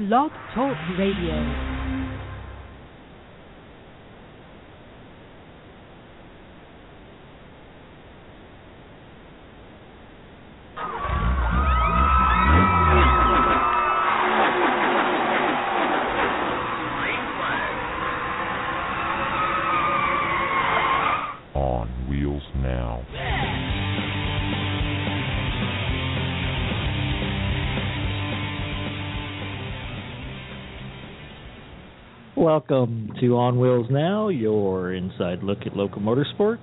Blog Talk Radio. Welcome to On Wheels Now, your inside look at local motorsports.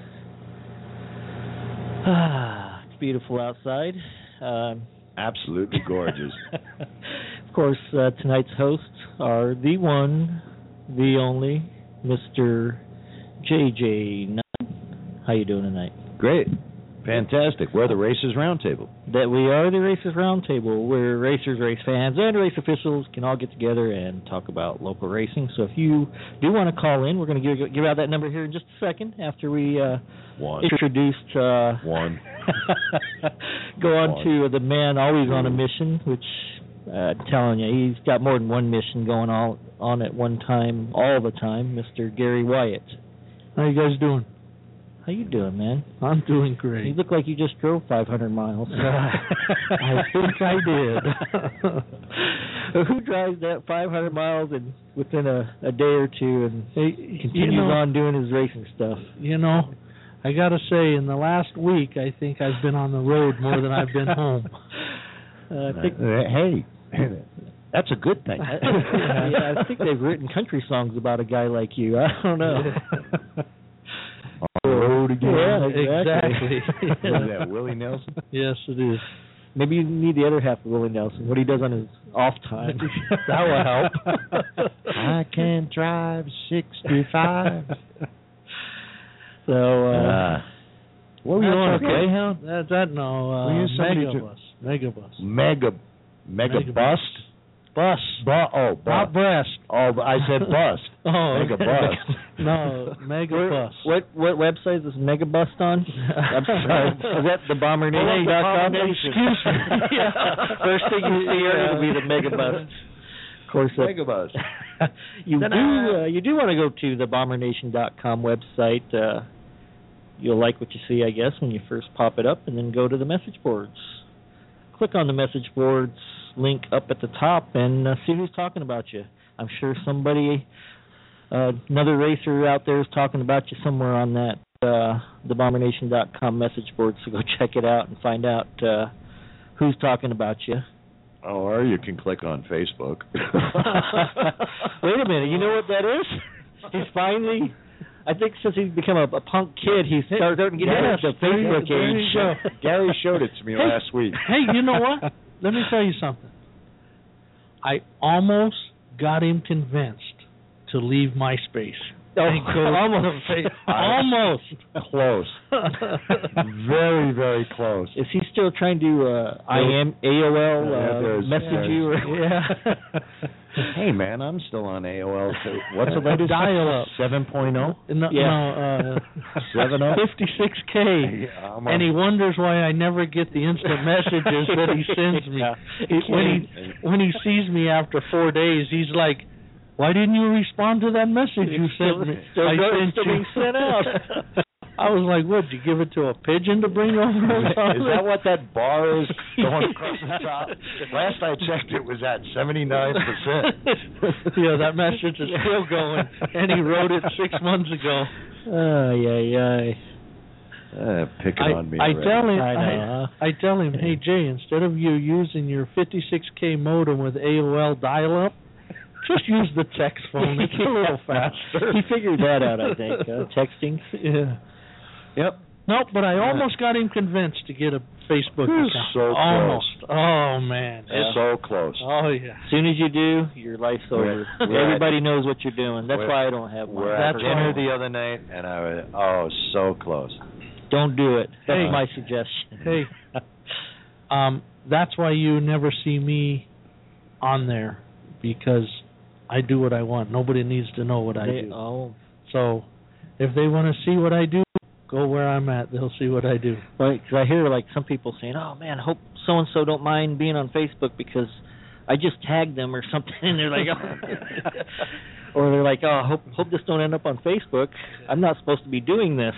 It's beautiful outside. Absolutely gorgeous. Of course, tonight's hosts are the one, the only, Mr. JJ Nunn. How you doing tonight? Great. Fantastic. We're the Racers Roundtable. That we are the Racers Roundtable, where racers, race fans, and race officials can all get together and talk about local racing. So if you do want to call in, we're going to give out that number here in just a second after we introduced one. Go on to the man always on a mission, which I'm telling you, he's got more than one mission going on at one time, all the time, Mr. Gary Wyatt. How you guys doing? How you doing, man? I'm doing great. You look like you just drove 500 miles. I think I did. Who drives that 500 miles and within a day or two and continues on doing his racing stuff? You know, I got to say, in the last week, I think I've been on the road more than I've been home. Hey, that's a good thing. Yeah, I think they've written country songs about a guy like you. I don't know. On the road again. Yeah, exactly. Is that Willie Nelson? Yes, it is. Maybe you need the other half of Willie Nelson, what he does on his off time. That will help. I can drive 65. So, what were you on, Greyhound? Megabus. Megabus? Bus. Not breast. Oh, I said bust. Megabus. No, Megabus. What website is this Megabust on? I'm sorry. Is that the BomberNation.com? Excuse me. First thing you see here will be the Megabus. Of course, Megabus. You do want to go to the BomberNation.com website. You'll like what you see, I guess, when you first pop it up, and then go to the message boards. Click on the message boards link up at the top and see who's talking about you. I'm sure somebody, another racer out there is talking about you somewhere on that the BomberNation.com message board, so go check it out and find out who's talking about you. Oh, or you can click on Facebook. Wait a minute, you know what that is? He's finally... I think since he's become a punk kid, he's starting to get into the Facebook age. Gary showed it to me last week. Hey, you know what? Let me tell you something. I almost got him convinced to leave MySpace. Almost. Close. Very, very close. Is he still trying to AOL message you? Yeah. Hey, man, I'm still on AOL. What's the latest? Dial-up. 7.0? No, 7.0? 56K. And he wonders why I never get the instant messages that he sends me. When he sees me after 4 days, he's like, why didn't you respond to that message you sent me? Still being sent out. I was like, what, did you give it to a pigeon to bring over? Is that what that bar is going across the top? Last I checked, it was at 79%. Yeah, that message is still going, and he wrote it 6 months ago. Picking on me. I tell him, hey, Jay, instead of you using your 56K modem with AOL dial-up, just use the text phone. It's a little faster. He figured that out, I think. Texting. Yeah. Yep. Nope, but I almost got him convinced to get a Facebook account. So almost. Close. Oh, man. So close. Oh, yeah. As soon as you do, your life's over. Everybody knows what you're doing. That's why I don't have one. We're at dinner the other night, and I was, so close. Don't do it. That's my suggestion. Hey, that's why you never see me on there, because I do what I want. Nobody needs to know what I do. Oh. So if they want to see what I do, go where I'm at. They'll see what I do. Right, because I hear like some people saying, oh, man, I hope so-and-so don't mind being on Facebook because I just tagged them or something, and they're like, oh. Or they're like, oh, hope this don't end up on Facebook. I'm not supposed to be doing this.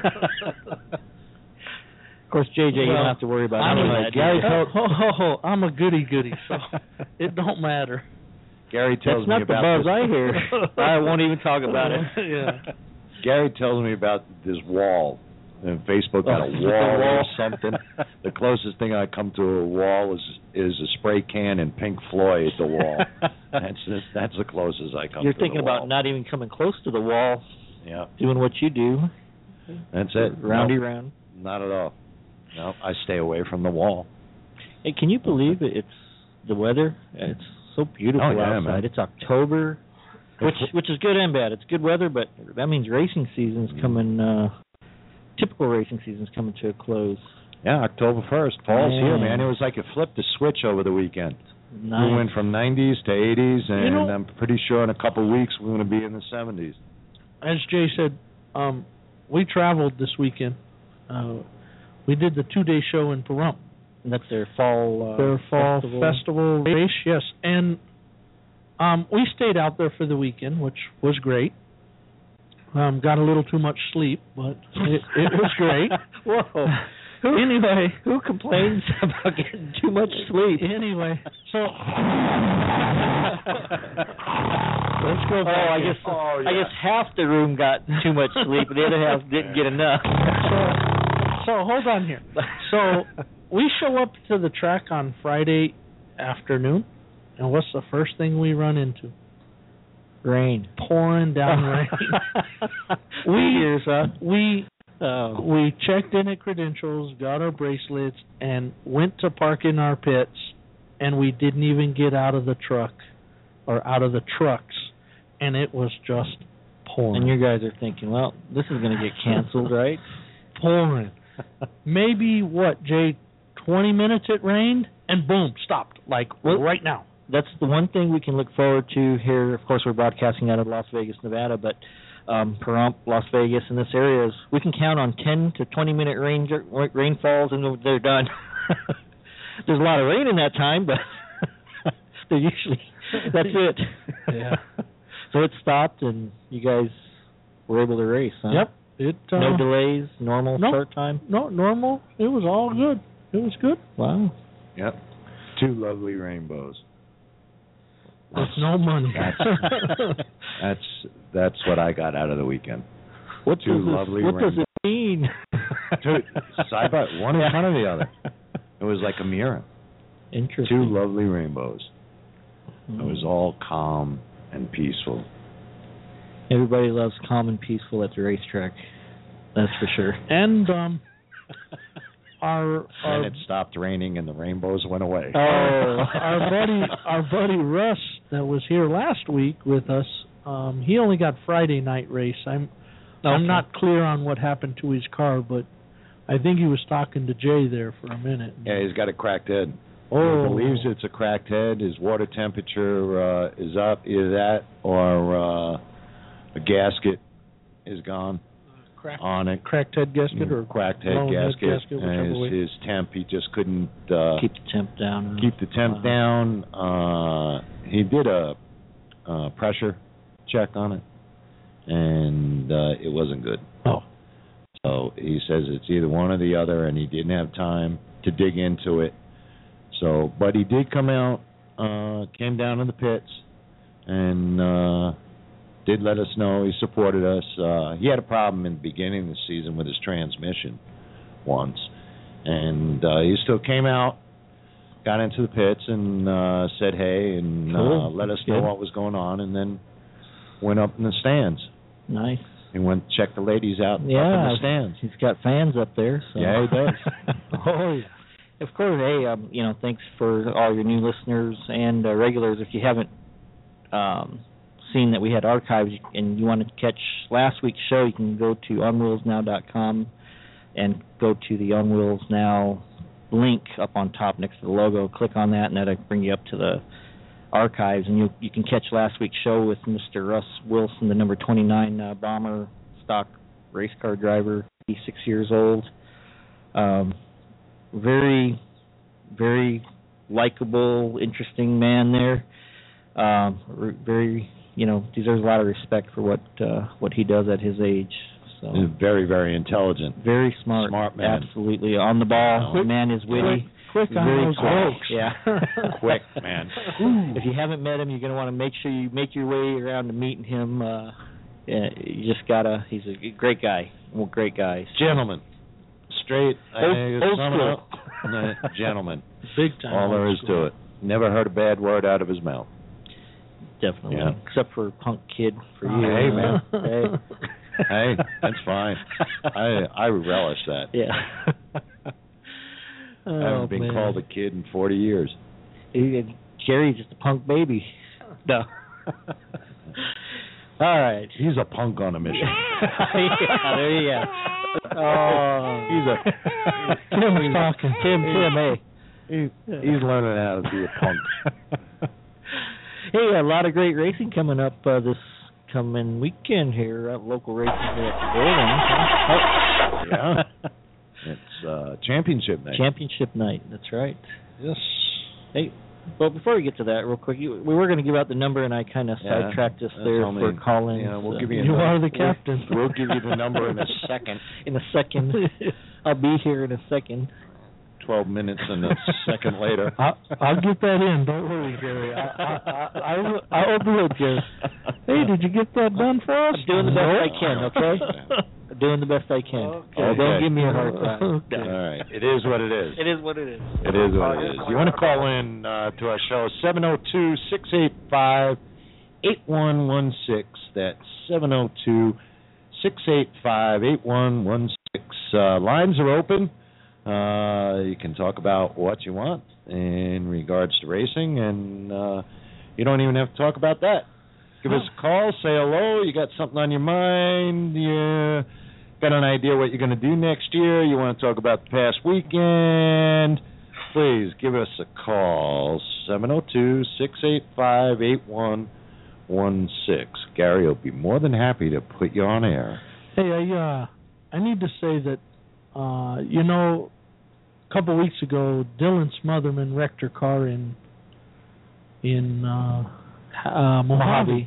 Of course, JJ, you don't have to worry about any of that. Gary I'm a goody, so it don't matter. Gary tells me about That's not the buzz I hear. I won't even talk about it. Yeah. Gary tells me about this wall. And Facebook got a wall or something. The closest thing I come to a wall is a spray can and Pink Floyd. The wall. That's the closest I come. You're thinking about not even coming close to the wall. Yeah. Doing what you do. That's it. Roundy round. Not at all. No, I stay away from the wall. Hey, can you believe it? It's the weather. It's so beautiful outside. Man. It's October, which is good and bad. It's good weather, but that means racing season's coming. Typical racing season's coming to a close. Yeah, October 1st. Fall's here, man. It was like it flipped the switch over the weekend. Nice. We went from 90s to 80s, and I'm pretty sure in a couple of weeks we're going to be in the 70s. As Jay said, we traveled this weekend. We did the 2-day show in Pahrump. And that's their fall festival race, yes. And we stayed out there for the weekend, which was great. Got a little too much sleep, but it was great. Whoa. Who complains about getting too much sleep? Anyway, so let's go back. I guess half the room got too much sleep, and the other half didn't get enough. So hold on here. So we show up to the track on Friday afternoon, and what's the first thing we run into? Rain. Pouring down rain. We checked in at Credentials, got our bracelets, and went to park in our pits, and we didn't even get out of the truck, or out of the trucks, and it was just pouring. And you guys are thinking, well, this is going to get canceled, right? Pouring. Maybe, Jay, 20 minutes it rained, and boom, stopped, right now. That's the one thing we can look forward to here. Of course, we're broadcasting out of Las Vegas, Nevada, but Pahrump, Las Vegas, in this area, we can count on 10 to 20-minute rainfalls, and they're done. There's a lot of rain in that time, but they're usually, that's it. Yeah. So it stopped, and you guys were able to race, huh? Yep. No delays, normal start time? No, normal. It was all good. It was good. Wow. Yep. 2 lovely rainbows. With no money. That's what I got out of the weekend. What does it mean? 2 side by one in front of the other. It was like a mirror. Interesting. 2 lovely rainbows. It was all calm and peaceful. Everybody loves calm and peaceful at the racetrack. That's for sure. And and it stopped raining and the rainbows went away. Our buddy Russ that was here last week with us, he only got Friday night race. I'm not clear on what happened to his car, but I think he was talking to Jay there for a minute. Yeah, he's got a cracked head. Oh. He believes it's a cracked head. His water temperature is up, either that or a gasket is gone. On it. Cracked head gasket or cracked head gasket. And his temp, he just couldn't keep the temp down. Down. He did a pressure check on it, and it wasn't good. Oh. So he says it's either one or the other, and he didn't have time to dig into it. So, but he did come out, came down in the pits, and did let us know. He supported us. He had a problem in the beginning of the season with his transmission once, and he still came out, got into the pits, and said hey, and let us know what was going on, and then went up in the stands. Nice. He went to check the ladies out up in the stands. He's got fans up there. So. Yeah, he does. Oh, yeah. Of course, hey, thanks for all your new listeners and regulars. If you haven't seen that we had archives and you want to catch last week's show, you can go to onwheelsnow.com and go to the On Wheels Now link up on top next to the logo. Click on that, and that'll bring you up to the archives, and you can catch last week's show with Mr. Russ Wilson, the number 29 Bomber stock race car driver. He's 6 years old. Very, very likable, interesting man there. Very, deserves a lot of respect for what he does at his age. So He's very, very intelligent. very smart. Smart man. Absolutely on the ball. The man is witty. Quick on Very those quick. jokes. Yeah. Quick, man. If you haven't met him, you're going to want to make sure you make your way around to meeting him. You just gotta. He's a great guy. Well, great guy. Gentleman. Straight. Old school. Gentleman. Big time. All there is to it. Never heard a bad word out of his mouth. Definitely. Yeah. Except for Punk Kid for you. Hey, man. Hey. Hey, that's fine. I relish that. Yeah. I haven't been called a kid in 40 years. Jerry's just a punk baby. No. All right. He's a punk on a mission. Yeah, there you go. Oh, Tim's talking. Tim, hey. He's learning how to be a punk. Hey, a lot of great racing coming up this coming weekend here at local racing here at Bowling. Yeah. It's championship night. Championship night, that's right. Yes. Hey, well, before we get to that, real quick, we were going to give out the number, and I kind of sidetracked us there for call-ins. Yeah, we'll give you. You are the captain. We'll give you the number in a second. In a second. I'll be here in a second. 12 minutes and a second later. I'll get that in. Don't worry, Gary. I'll do it, Gary. Hey, did you get that done for us? I'm doing the best I can, okay? I'm doing the best I can. Okay. Don't give me a hard time. Okay. All right. It is what it is. It is what it is. It is what it is. You want to call in to our show, 702-685-8116. That's 702-685-8116. Lines are open. You can talk about what you want in regards to racing, and you don't even have to talk about that. Give us a call, say hello, you got something on your mind, you got an idea what you're going to do next year, you want to talk about the past weekend, please give us a call, 702-685-8116. Gary will be more than happy to put you on air. Hey, I need to say that, a couple weeks ago, Dylan Smotherman wrecked her car in Mojave.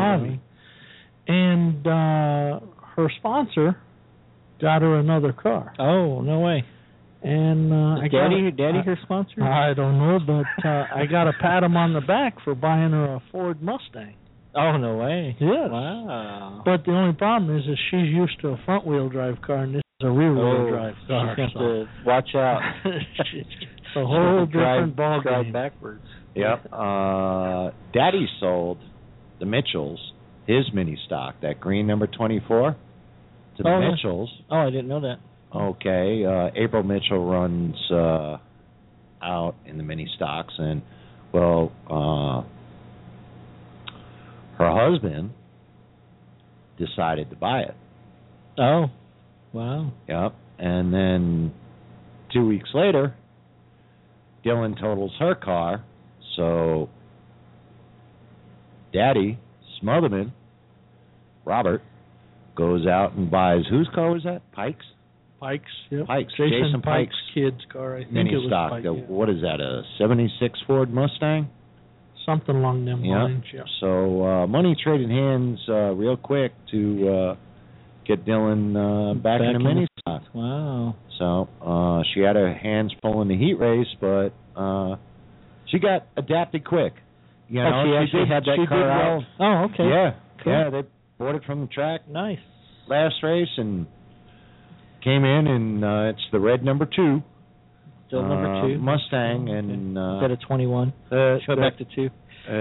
And her sponsor got her another car. Oh, no way. And Daddy her sponsor? I don't know, but I got to pat him on the back for buying her a Ford Mustang. Oh, no way. Yes. Wow. But the only problem is she's used to a front-wheel drive car, and this is a rear-wheel drive car. She's going to watch out. It's a whole different ballgame. Drive backwards. Yep. Daddy sold the Mitchells his mini stock, that green number 24, to the Mitchells. Oh, I didn't know that. Okay. April Mitchell runs out in the mini stocks, and, her husband decided to buy it. Oh, wow. Yep. And then 2 weeks later, Dylan totals her car, so Daddy, Smotherman, Robert, goes out and buys, whose car was that? Pikes? Pikes, yep. Pikes. Jason Pikes' kid's car, I think mini it was stock. Pike, What is that, a 76 Ford Mustang? Something along them lines, yeah. So money traded hands real quick to get Dylan back in the mini stock. Wow. So she had her hands full in the heat race, but she got adapted quick. You know, she actually had that car out. Oh, okay. Yeah, cool. Yeah, they bought it from the track. Nice. Last race and came in, and it's the red number 2. Still number 2. Mustang, and instead of 21. Go back to 2.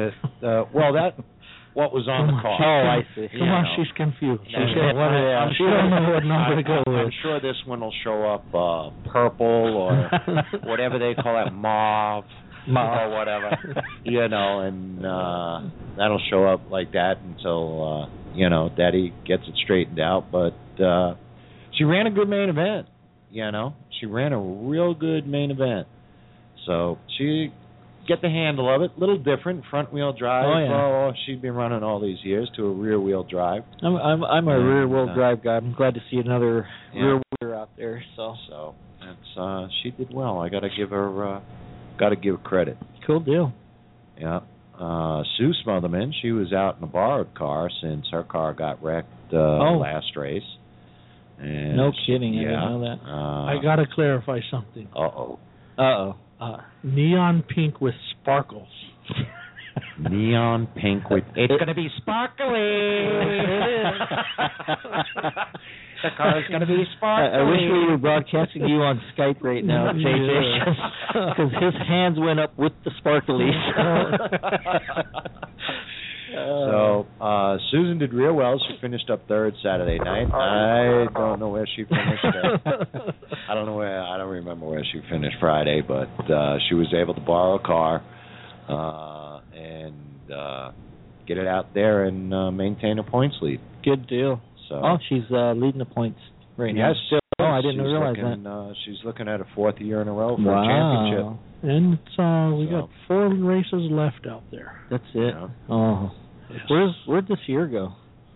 What was on the car? Oh, I see. Come on, she's confused. She don't know what number to go with. I'm sure this one will show up purple or whatever they call it, mauve or whatever, and that'll show up like that until Daddy gets it straightened out. But she ran a good main event. She ran a real good main event. So she get the handle of it. A little different, front wheel drive. Oh, yeah. Well, she'd been running all these years to a rear wheel drive. I'm a rear wheel drive guy. I'm glad to see another rear wheeler out there. So that's she did well. I got to give her got to give credit. Cool deal. Yeah. Sue Smotherman, she was out in a borrowed car since her car got wrecked last race. And no kidding. I yeah, didn't know that. I got to clarify something. Uh-oh. Neon pink with sparkles. Neon pink with... It's going to be sparkly. The car is going to be sparkly. I wish we were broadcasting you on Skype right now, JJ, because his hands went up with the sparklies. So Susan did real well. She finished up third Saturday night. I don't know where she finished. I don't remember where she finished Friday, but she was able to borrow a car and get it out there and maintain a points lead. Good deal. So she's leading the points right now. Yes, still. Oh, I didn't realize that. She's looking at a fourth year in a row for a championship. And we got 4 races left out there. That's it. Yeah. Oh, yes. Where'd this year go?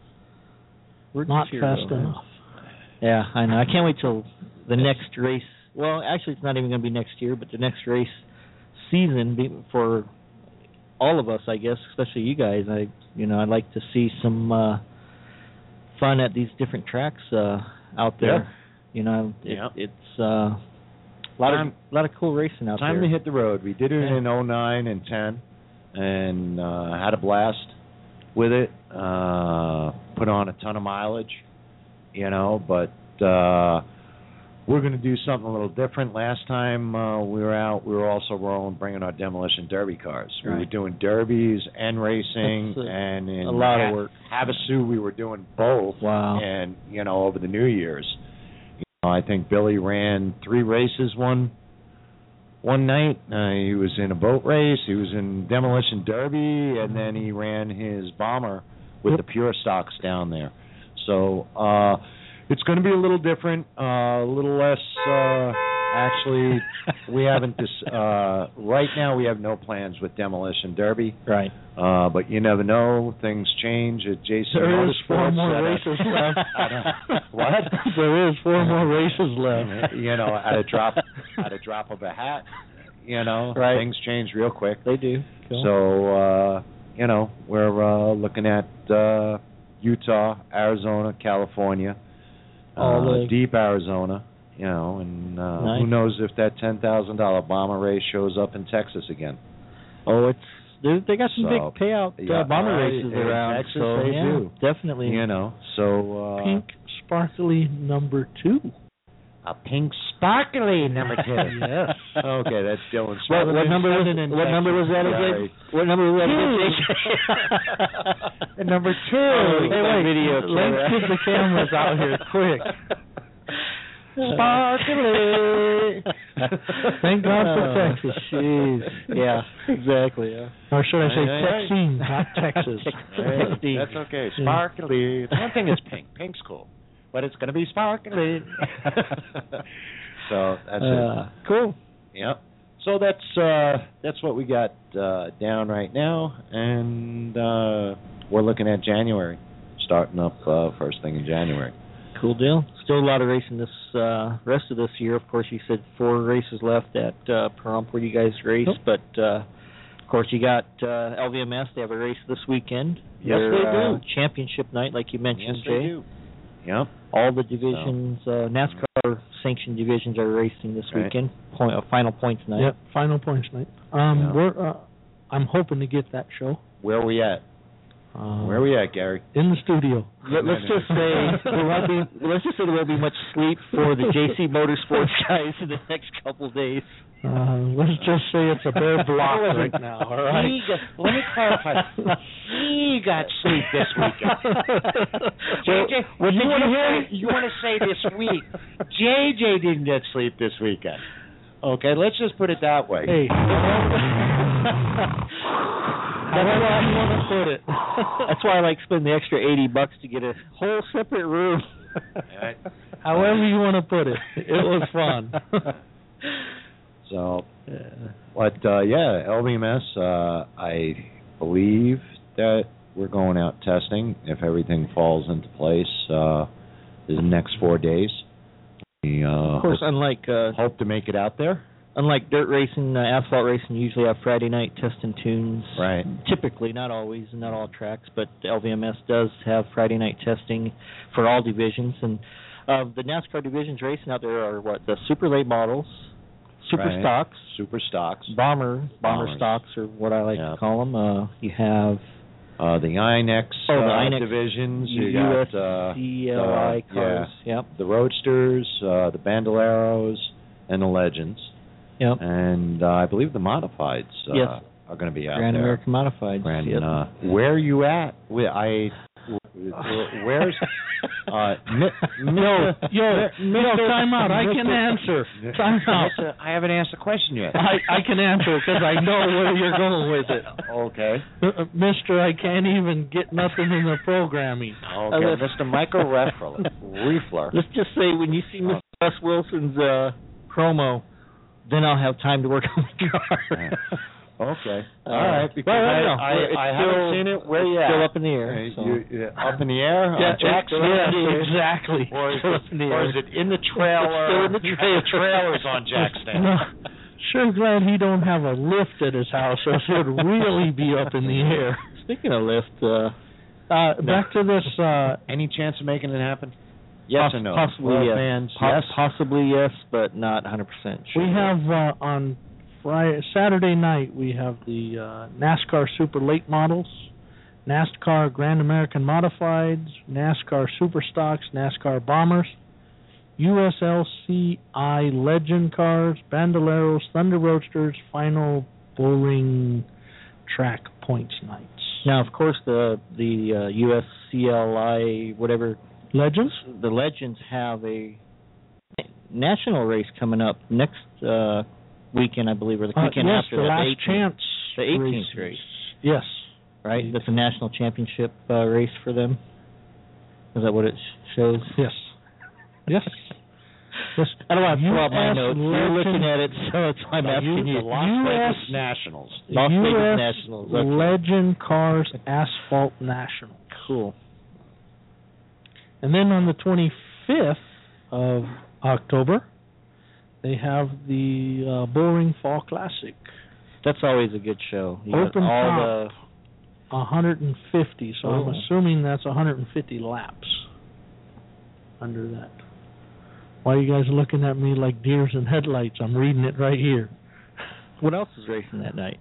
Not fast enough. Yeah, I know. I can't wait till the next race. Well, actually, it's not even going to be next year, but the next race season for all of us, I guess, especially you guys. I'd like to see some fun at these different tracks out there. Yeah. It's a lot of cool racing out there. Time to hit the road. We did it in 09 and 10, and had a blast with it. Put on a ton of mileage, but we're going to do something a little different. Last time we were out, we were also bringing our Demolition Derby cars. Right. We were doing derbies and racing, and in a lot of work. Havasu, we were doing both. Wow. And, over the New Year's. I think Billy ran 3 races one night. He was in a boat race, he was in Demolition Derby, and then he ran his bomber with the pure stocks down there. So it's going to be a little different, a little less. Actually, we haven't. Right now, we have no plans with Demolition Derby. Right. But you never know. Things change at Jason There is Motorsports. 4 more races left. What? There is 4 more races left. At a drop of a hat. Right. Things change real quick. They do. Cool. So we're looking at Utah, Arizona, California, deep Arizona. And nice. Who knows if that $10,000 bomber race shows up in Texas again? Oh, they got some big payout bomber races around. Texas, they do definitely. So pink sparkly number 2. A pink sparkly number 2. Yes. Okay, that's Dylan. What number was that again? What number was that again? Number 2. Hey, wait, video. Let's get the cameras out here quick. Sparkly. Thank God for Texas. Jeez. Yeah, exactly. Yeah. Or should I say Texine, not Texas. That's okay. Sparkly. The one thing is pink. Pink's cool. But it's going to be sparkly. So that's it. Cool. Yep. So that's what we got down right now, and we're looking at January, starting up first thing in January. Cool deal. Still a lot of racing this rest of this year. Of course, you said 4 races left at Pahrump where you guys race, but of course you got LVMS. They have a race this weekend. Yes, they do. Championship night, like you mentioned, Yes, Jay. they do. Yep. All the divisions, NASCAR sanctioned divisions are racing this weekend. Final points night. Yep, final points night. I'm hoping to get that show. Where are we at? Where are we at, Gary? In the studio. Let's just say there won't be much sleep for the JC Motorsports guys in the next couple of days. Let's just say it's a bare block right now. All right. Let me clarify. He got sleep this weekend. JJ, what you want to hear? You want to say this week? JJ didn't get sleep this weekend. Okay, let's just put it that way. Hey. That's why you want to put it. That's why I like spending the extra $80 to get a whole separate room. However you want to put it, it was fun. So, but LVMS. I believe that we're going out testing if everything falls into place. The next 4 days. We, of course, unlike hope to make it out there. unlike dirt racing, asphalt racing usually have Friday night test and tunes. Right. Typically, not always, not all tracks, but LVMS does have Friday night testing for all divisions. And the NASCAR divisions racing out there are the super late models, super stocks, bomber stocks, or what I like to call them. You have the INEX, the INEX divisions. You US got CLI cars. Yep. The Roadsters, the Bandoleros, and the Legends. Yep. And I believe the Modifieds are going to be out Grand there. American Modifieds. Where are you at? Where's time out. I can answer. Time out. I haven't asked the question yet. I can answer because I know where you're going with it. Okay. Mister, I can't even get nothing in the programming. Okay, Mr. Michael Riefler. Let's just say when you see Mr. Russ Wilson's promo, then I'll have time to work on the car. Okay. All right. Because I haven't seen it. Where you at? Still up in the air. Up in the air? Jackson. Exactly. Or is it in the trailer? Still in the trailer. The trailer's on Jackson. No. Sure glad he don't have a lift at his house, or it would really be up in the air. Speaking of lift, back to this. Any chance of making it happen? Yes or no? Possibly yes. Fans, yes. Possibly yes, but not 100% sure. We have on Saturday night, we have the NASCAR Super Late Models, NASCAR Grand American Modifieds, NASCAR Super Stocks, NASCAR Bombers, USLCI Legend Cars, Bandoleros, Thunder Roadsters, Final Bullring Track Points Nights. Now, of course, the USCLI whatever Legends. The Legends have a national race coming up next weekend, I believe, or the weekend after the that. Last Chance. The 18th race. Yes. Right? That's a national championship race for them. Is that what it shows? Yes. Yes. I don't want to pull out my notes. You're looking at it, so it's why I'm asking you. Las Vegas Nationals. Las Vegas Nationals. Legend Cars Asphalt National. Cool. And then on the 25th of October, they have the Bullring Fall Classic. That's always a good show. You Open all top, 150. So I'm assuming that's 150 laps under that. Why are you guys looking at me like deers in headlights? I'm reading it right here. What else is racing that night?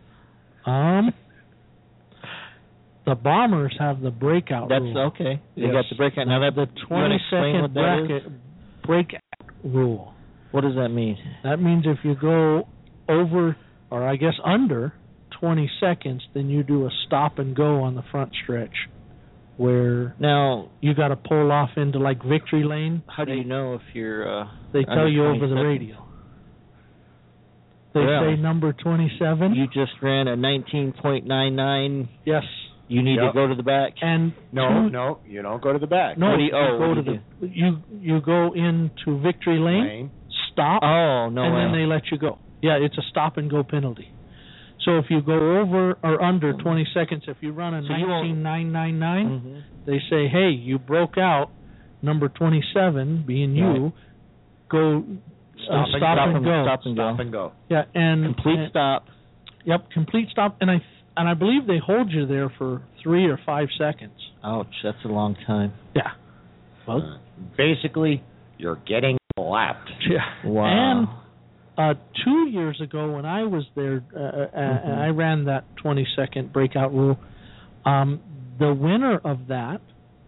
The Bombers have the breakout rule. That's okay. They got the breakout. Now, the 20-second breakout rule. What does that mean? That means if you go over, or I guess under 20 seconds, then you do a stop and go on the front stretch, where now you got to pull off into like victory lane. How do you know if you're? They tell you over the radio. They say number 27. You just ran a 19.99. Yes. You need to go to the back. And no, you don't go to the back. No, you go into victory lane. Stop. Oh no! And then they let you go. Yeah, it's a stop and go penalty. So if you go over or under 20 seconds, if you run a 19.999, they say, hey, you broke out. Number 27, being you, go stop and go. Stop and go. Yeah, and complete stop. Yep, complete stop. And I believe they hold you there for 3 or 5 seconds. Ouch, that's a long time. Yeah. Well, basically, you're getting lapped. Yeah. Wow. And 2 years ago when I was there, and I ran that 20-second breakout rule, the winner of that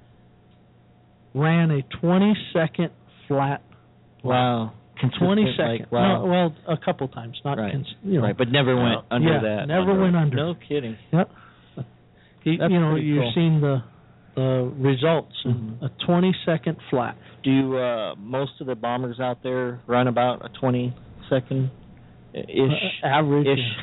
ran a 20-second flat. Wow. 20 seconds. Like, wow. No, well, a couple times, not right. Right, but never went under that. Never went under. No kidding. Yep. You've cool. seen the results. A 20-second flat. Do you, most of the bombers out there run about a 20-second ish? Average.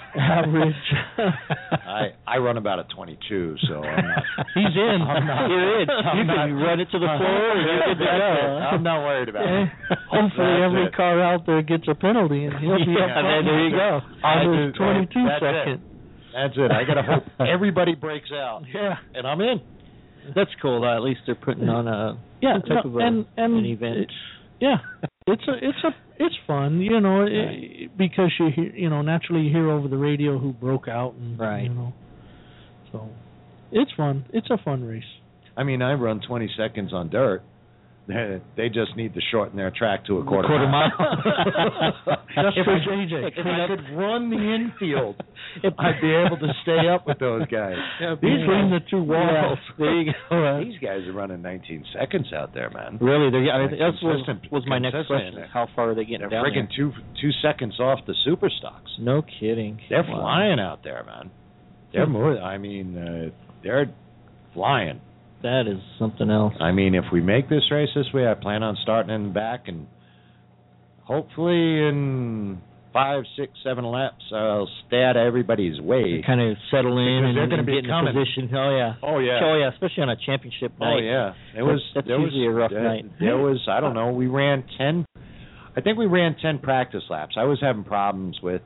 I run about a 22, so I'm not. He's in. You're in. You can run it to the floor and you're good to go. I'm not worried about it. Hopefully every car out there gets a penalty and he'll be up front. There you go. On his 22-second. That's it. I got to hope everybody breaks out. Yeah. And I'm in. That's cool. At least they're putting on an event. Yeah. It's fun, because you hear, naturally you hear over the radio who broke out, and so it's fun. It's a fun race. I mean, I run 20 seconds on dirt. They just need to shorten their track to a quarter mile. Just for JJ. If I could run the infield, I'd be able to stay up with those guys. Between the two walls. There you go. Right. These guys are running 19 seconds out there, man. Really? That was my next question. How far are they getting They're down friggin' there? 2 seconds off the super stocks. No kidding. They're flying out there, man. They're more. I mean, they're flying. That is something else. I mean, if we make this race this way, I plan on starting in the back, and hopefully in 5, 6, 7 laps, I'll stay out of everybody's way. Kind of settle in because and they're get in a position. Oh yeah, especially on a championship night. Oh yeah, that's usually a rough night. There was, I don't know, we ran 10. I think we ran 10 practice laps. I was having problems with,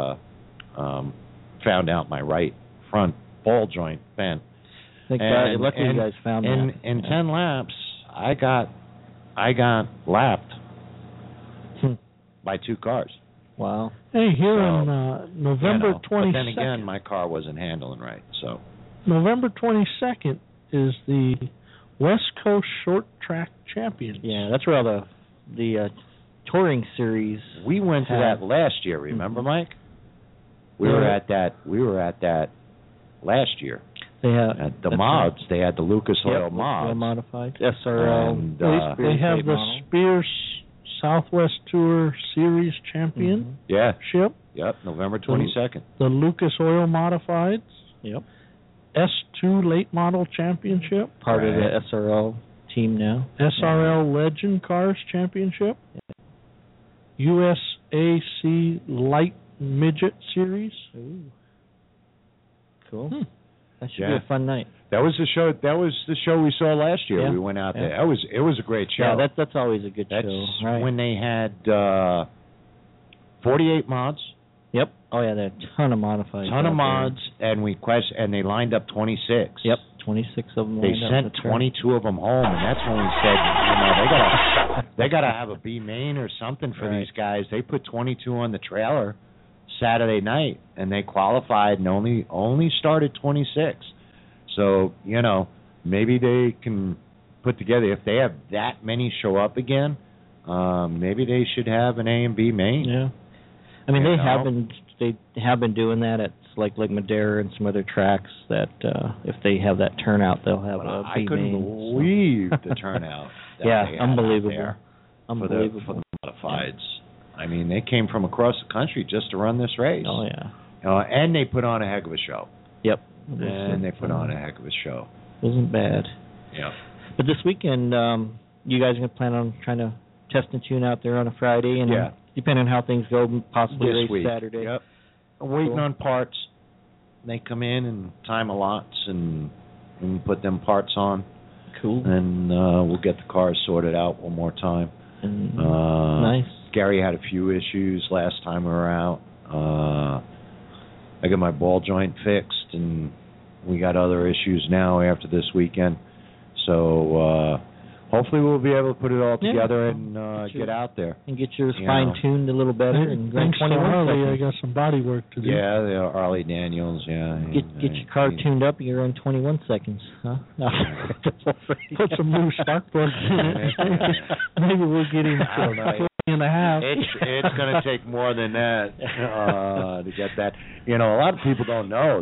found out my right front ball joint bent. Luckily you guys found that. In 10 laps, I got lapped by 2 cars. Wow. Hey, here on November 22nd. But then again, my car wasn't handling right. So November 22nd is the West Coast Short Track Champions. Yeah, that's where all the touring series. We went to that last year. Remember, Mike? We were at that last year. They have at the mods. Right. They had the Lucas Oil mods. Modified SRL. And, they have the Spears Southwest Tour Series Championship. Yep. November 22nd. The Lucas Oil Modifieds. Yep. S2 Late Model Championship. Part of the SRL team now. SRL Legend Cars Championship. Yeah. USAC Light Midget Series. Ooh. Cool. That should be a fun night. That was the show. That was the show we saw last year. Yeah. We went out there. It was a great show. Yeah, that's always a good show. Right. When they had 48 mods. Yep. Oh yeah, they had a ton of modified. Ton of mods, and they lined up 26. Yep, 26 of them. They sent 22 of them home, and that's when we said, they gotta have a B main or something for these guys. They put 22 on the trailer Saturday night, and they qualified and only started 26. So, maybe they can put together, if they have that many show up again, maybe they should have an A and B main. Yeah. I mean, they have been doing that at like Madeira and some other tracks that if they have that turnout, they'll have a B main. I couldn't believe the turnout. Unbelievable. Unbelievable. For the modifieds. I mean, they came from across the country just to run this race. Oh, yeah. And they put on a heck of a show. Yep. And they put on a heck of a show. Wasn't bad. Yeah. But this weekend, you guys are going to plan on trying to test and tune out there on a Friday, and depending on how things go, possibly this week. Saturday. Yep. I'm waiting on parts. They come in and time lots and put them parts on. Cool. And we'll get the cars sorted out one more time. Nice. Gary had a few issues last time we were out. I got my ball joint fixed, and we got other issues now after this weekend. So hopefully we'll be able to put it all together and get out there. And get yours fine-tuned a little better. And thanks to Harley, I got some body work to do. Yeah, the Harley Daniels, Get your car tuned up, and you're on 21 seconds, huh? Put some new spark plugs in it. Maybe we'll get him to 20.5. It's going to take more than that to get that. A lot of people don't know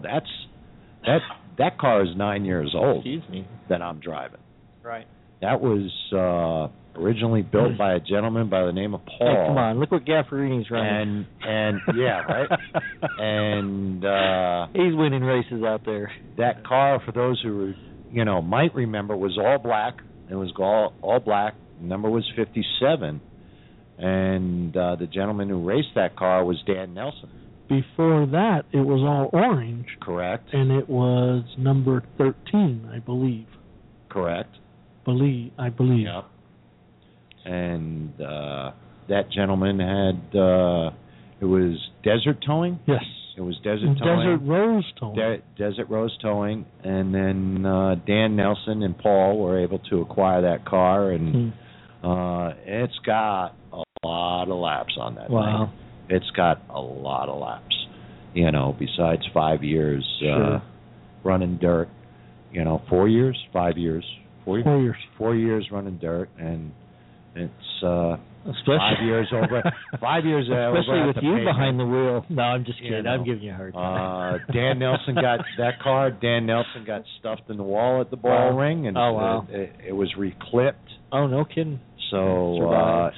that car is 9 years old. Excuse me. That I'm driving. Right. That was originally built by a gentleman by the name of Paul. Hey, come on, look what Gaffarini's running. And yeah, right. And he's winning races out there. That car, for those who might remember, was all black. It was all black. The number was 57. And the gentleman who raced that car was Dan Nelson. Before that, it was all orange. Correct. And it was number 13, I believe. Correct. I believe. Yep. And that gentleman had it was Desert Towing. Yes. It was Desert Towing. Desert Rose Towing. Desert Rose Towing, and then Dan Nelson and Paul were able to acquire that car, and it's got a lot of laps on that Wow. thing. It's got a lot of laps. Besides 5 years running dirt. 4 years, 5 years, 4 years. 4 years running dirt, and it's especially 5 years over. 5 years especially over with you behind the wheel. No, I'm just kidding. You know. I'm giving you a hard time. Dan Nelson got that car. Dan Nelson got stuffed in the wall at the ball ring, and it was reclipped. Oh, no kidding. So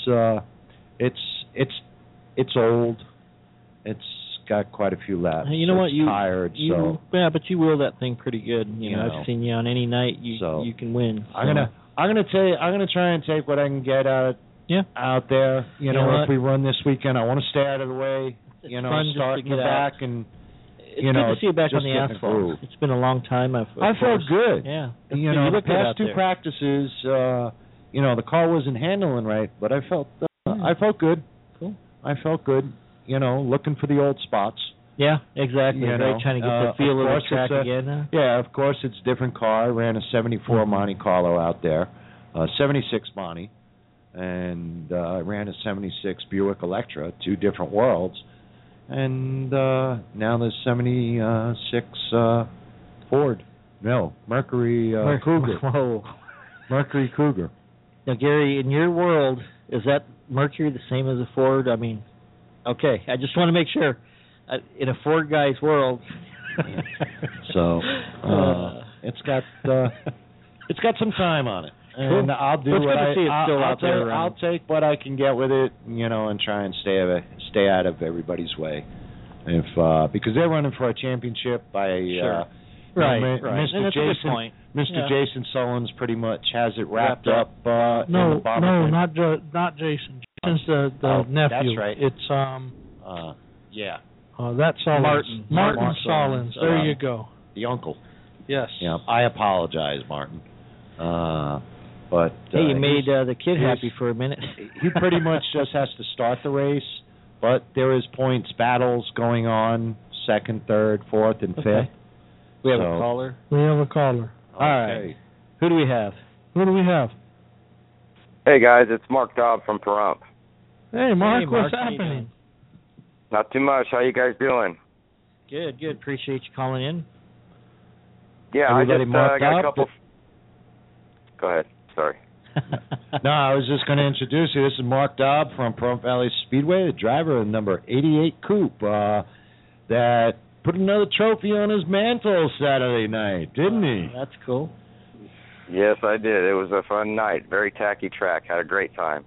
it's old. It's got quite a few laps. You know what? Tired. But you wheel that thing pretty good. I've seen you on any night. You can win. So. I'm gonna try and take what I can get out there. If we run this weekend, I want to stay out of the way. It's fun start just to in the get back out. and. It's good to see you back on the asphalt. It's been a long time. I felt good. Yeah. The past two practices, the car wasn't handling right, but I felt good. Cool. I felt good. Looking for the old spots. Yeah, exactly. Trying to get the feel of the track again. Yeah, of course, it's a different car. I ran a 74 Monte Carlo out there, 76 Monte, and I ran a 76 Buick Electra, two different worlds. And now there's 76 Ford. No, Mercury Cougar. Whoa. Mercury Cougar. Now, Gary, in your world, is that Mercury the same as a Ford? I mean, okay, I just want to make sure. In a Ford guy's world. So it's got some time on it. And cool. I'll do I'll take what I can get with it, and try and stay out of everybody's way. Because they're running for a championship by right. Mr. Jason. Mr. Jason Sullins pretty much has it wrapped up. No, not Jason. Jason's the nephew. That's right. It's that's Martin. Martin Sullins. There you go. The uncle. Yes. Yeah. I apologize, Martin. But hey, you made the kid happy for a minute. He pretty much just has to start the race, but there is points battles going on, second, third, fourth, and fifth. We have a caller. We have a caller. Okay. All right. Who do we have? Hey guys, it's Mark Dobb from Pahrump. Hey Mark, what's happening? Not too much. How you guys doing? Good. Appreciate you calling in. Yeah, everybody I just got a couple. Go ahead. Sorry. No, I was just going to introduce you. This is Mark Dobb from Pahrump Valley Speedway, the driver of number 88 Coupe that put another trophy on his mantle Saturday night, didn't he? That's cool. Yes, I did. It was a fun night. Very tacky track. Had a great time.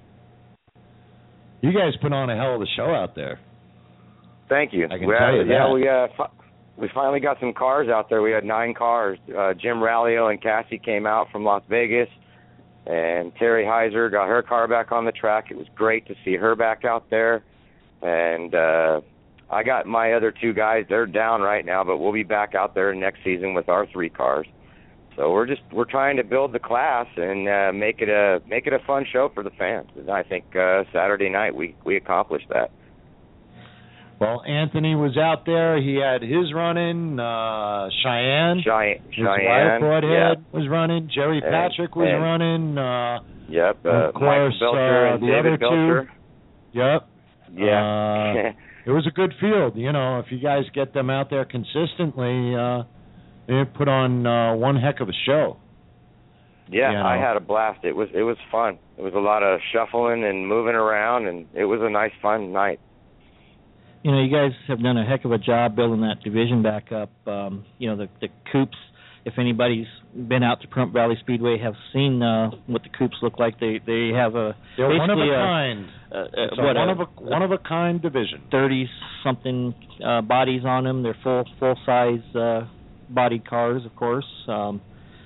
You guys put on a hell of a show out there. Thank you. I can tell you that. Yeah, we finally got some cars out there. We had 9 cars. Jim Rallio and Cassie came out from Las Vegas, and Terry Heiser got her car back on the track. It was great to see her back out there. And I got my other 2 guys. They're down right now, but we'll be back out there next season with our 3 cars. So we're trying to build the class and make it a fun show for the fans. And I think Saturday night we accomplished that. Well, Anthony was out there. He had his running. Cheyenne. His wife, Broadhead, was running. Jerry Patrick was running. Of course, Michael Belcher and the David other Belcher. 2. Yep. Yeah. It was a good field. If you guys get them out there consistently, they put on one heck of a show. Yeah, I had a blast. It was fun. It was a lot of shuffling and moving around, and it was a nice, fun night. You guys have done a heck of a job building that division back up. The coupes, if anybody's been out to Pahrump Valley Speedway, have seen what the coupes look like. They have they're one of a kind. It's a one of a kind division. 30-something bodies on them. They're full size bodied cars, of course. When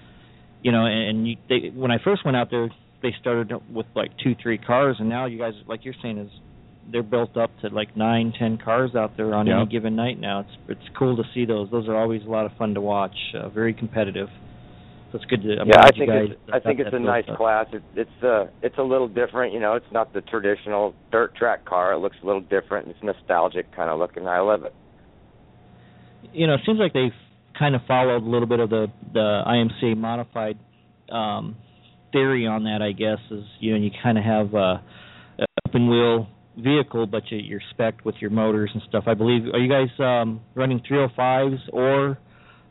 I first went out there, they started with like 2-3 cars, and now you guys, like you're saying, they're built up to like 9-10 cars out there on any given night now. It's cool to see those. Those are always a lot of fun to watch. Very competitive. So it's good to. I think it's a nice class. It's a little different. It's not the traditional dirt track car. It looks a little different. It's nostalgic kind of looking. I love it. It seems like they've kind of followed a little bit of the IMCA modified theory on that. I guess is you kind of have open wheel vehicle, but you're spec'd with your motors and stuff. I believe. Are you guys running 305s or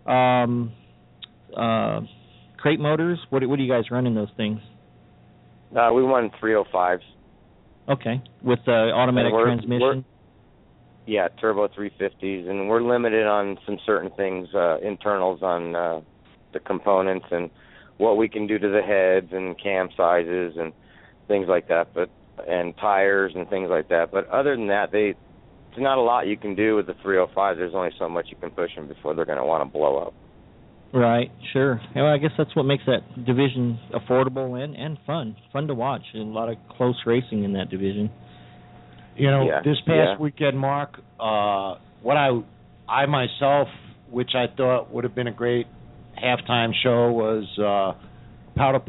crate motors? What do you guys run in those things? We run 305s. Okay, with automatic transmission. Yeah, turbo 350s, and we're limited on some certain things, internals on the components and what we can do to the heads and cam sizes and things like that, and tires and things like that. But other than that, there's not a lot you can do with the 305. There's only so much you can push them before they're going to want to blow up. Right, sure. Well, I guess that's what makes that division affordable and fun to watch. And a lot of close racing in that division. You know, this past weekend, Mark, what I myself, which I thought would have been a great halftime show, was Powder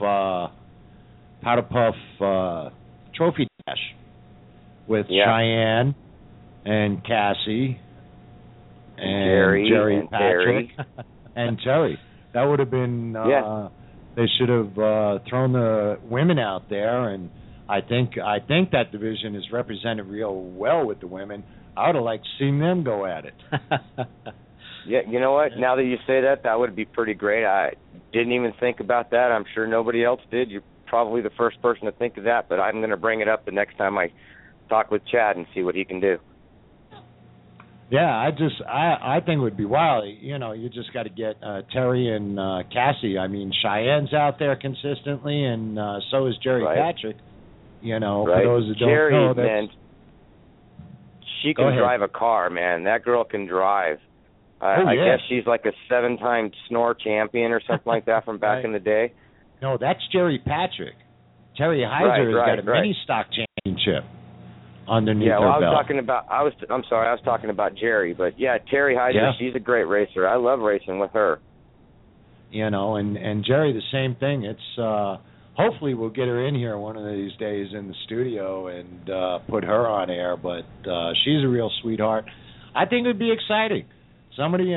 Puff Trophy Dash with Cheyenne and Cassie and Jerry and Patrick and Terry. That would have been. They should have thrown the women out there, and I think that division is represented real well with the women. I would have liked to see them go at it. Yeah, you know what? Now that you say that, that would be pretty great. I didn't even think about that. I'm sure nobody else did. You're probably the first person to think of that, but I'm going to bring it up the next time I talk with Chad and see what he can do. Yeah, I think it would be wild. You know, you just got to get Terry and Cassie. I mean, Cheyenne's out there consistently, and so is Jerry Patrick. You know, for those who don't know, man, she can drive a car, man. That girl can drive. I guess she's like a 7-time snore champion or something like that from back in the day. No, that's Jerry Patrick. Terry Heiser has got a mini stock championship underneath her belt. I was talking about Jerry, but Terry Heiser, she's a great racer. I love racing with her. You know, and Jerry, the same thing. It's hopefully we'll get her in here one of these days in the studio and put her on air, but she's a real sweetheart. I think it would be exciting. Somebody,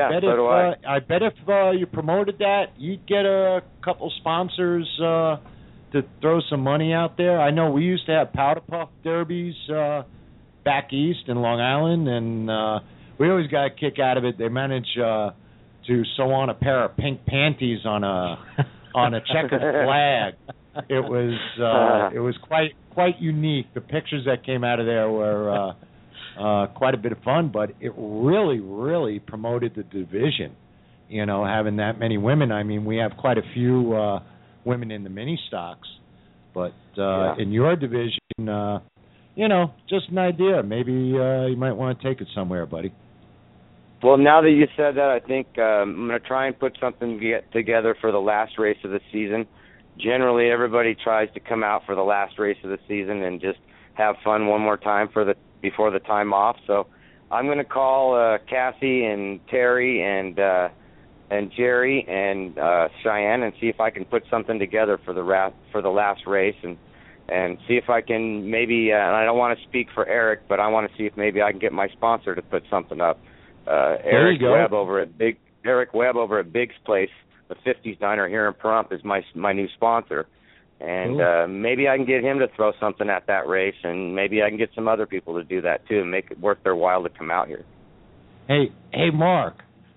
I bet if you promoted that, you'd get a couple sponsors to throw some money out there. I know we used to have Powder Puff derbies back east in Long Island, and we always got a kick out of it. They managed to sew on a pair of pink panties on a checkered flag. It was quite unique. The pictures that came out of there were quite a bit of fun, but it really, really promoted the division, you know, having that many women. I mean, we have quite a few women in the mini stocks, but in your division, you know, just an idea. Maybe you might want to take it somewhere, buddy. Well, now that you said that, I think I'm going to try and put something together for the last race of the season. Generally, everybody tries to come out for the last race of the season and just have fun one more time before the time off. So I'm going to call Cassie and Terry and Jerry and Cheyenne and see if I can put something together for the last race and see if I can maybe. And I don't want to speak for Eric, but I want to see if maybe I can get my sponsor to put something up. Eric Webb over at Big's Place, the 50s Diner here in Pahrump, is my new sponsor. And maybe I can get him to throw something at that race, and maybe I can get some other people to do that too and make it worth their while to come out here. Hey, Mark.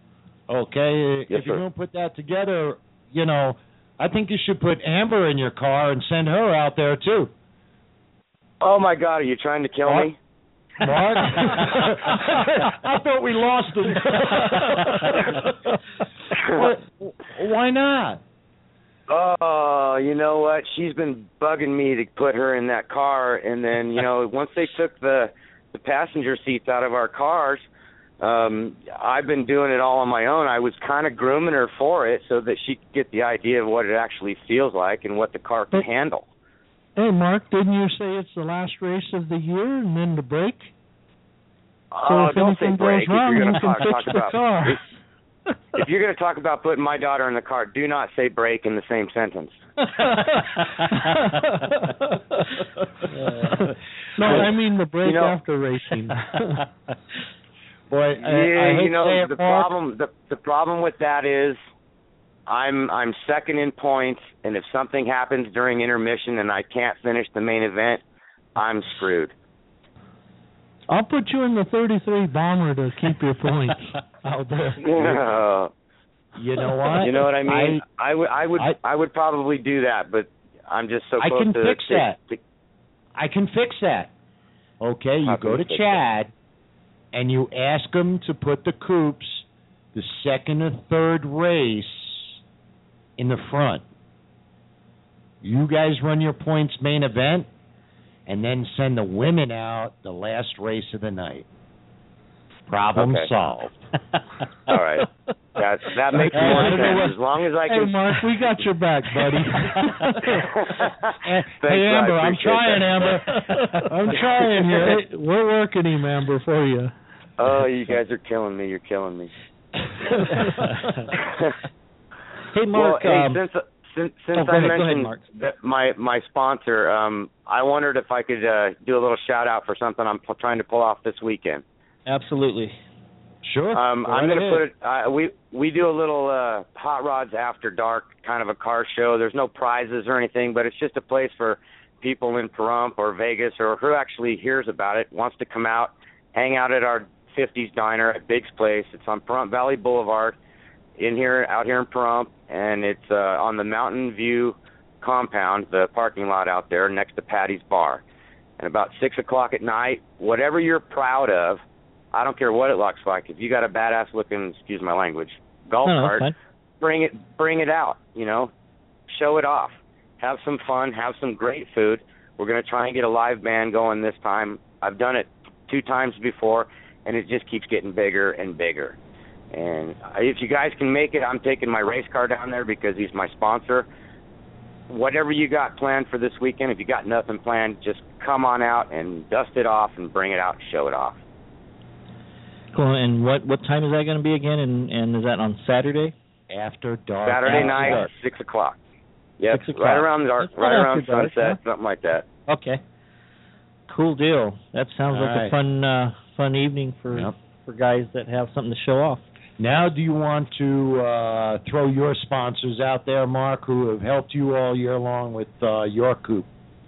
Okay, if you're going to put that together, you know, I think you should put Amber in your car and send her out there too. Oh my God, are you trying to kill me? Mark? I thought we lost him. Why not? Oh, you know what? She's been bugging me to put her in that car, and then, you know, once they took the passenger seats out of our cars, I've been doing it all on my own. I was kind of grooming her for it so that she could get the idea of what it actually feels like and what the car can handle. Hey, Mark, didn't you say it's the last race of the year and then the break? Oh, don't say break. If you're going to talk about car. If you're going to talk about putting my daughter in the car, do not say break in the same sentence. No, I mean the break after racing. Boy, I hate to say it, the problem with that is I'm second in points, and if something happens during intermission and I can't finish the main event, I'm screwed. I'll put you in the 33 Bomber to keep your points out there. You know what? You know what I mean? I would probably do that, but I'm just so close to... I can fix that. Okay, you go to Chad, and you ask him to put the coupes, the second or third race, in the front. You guys run your points main event, and then send the women out the last race of the night. Problem solved. All right. That makes more sense. As long as I can... Hey, Mark, we got your back, buddy. Hey, Amber, I'm trying, Amber. I'm trying here. Hey, we're working him, Amber, for you. Oh, you guys are killing me. You're killing me. Hey, Mark. Well, since I mentioned that my sponsor, I wondered if I could do a little shout-out for something I'm trying to pull off this weekend. Absolutely. Sure. I'm going to put it. We do a little Hot Rods After Dark kind of a car show. There's no prizes or anything, but it's just a place for people in Pahrump or Vegas or who actually hears about it, wants to come out, hang out at our 50s diner at Big's Place. It's on Pahrump Valley Boulevard, out here in Pahrump, and it's on the Mountain View compound, the parking lot out there next to Patty's Bar. And about 6 o'clock at night, whatever you're proud of, I don't care what it looks like. If you got a badass looking, excuse my language, golf cart, bring it out. You know, show it off. Have some fun. Have some great food. We're going to try and get a live band going this time. I've done it 2 times before, and it just keeps getting bigger and bigger. And if you guys can make it, I'm taking my race car down there because he's my sponsor. Whatever you got planned for this weekend, if you got nothing planned, just come on out and dust it off and bring it out and show it off. Cool. And what time is that going to be again? And is that on Saturday? After dark. Saturday night, 6 o'clock. Yep, 6 o'clock. Right around dark, right around sunset, dark, huh? Something like that. Okay. Cool deal. That sounds All like right. a fun evening for guys that have something to show off. Now, do you want to throw your sponsors out there, Mark, who have helped you all year long with your coupe?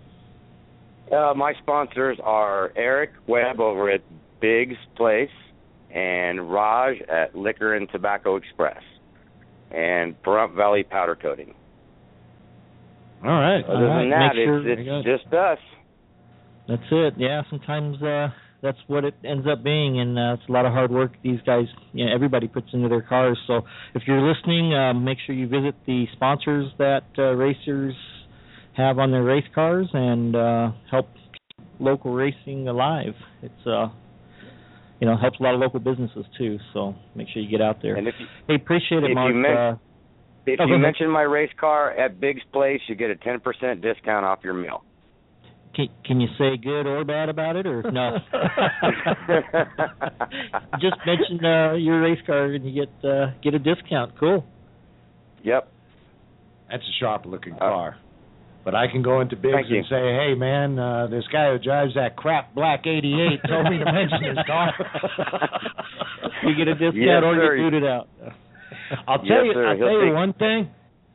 My sponsors are Eric Webb over at Big's Place and Raj at Liquor and Tobacco Express and Pahrump Valley Powder Coating. All right. Other than that, it's just us. That's it. Yeah, sometimes that's what it ends up being, and it's a lot of hard work these guys, everybody puts into their cars. So if you're listening, make sure you visit the sponsors that racers have on their race cars and help keep local racing alive. It's helps a lot of local businesses too. So make sure you get out there. And hey, appreciate it, Mark. If you mention my race car at Big's Place, you get a 10% discount off your meal. Can you say good or bad about it, or no? Just mention your race car and you get a discount. Cool. Yep. That's a sharp-looking car. But I can go into Biggs and say, hey, man, this guy who drives that crap black 88 told me to mention his car. You get a discount or you boot it out. I'll tell you one thing.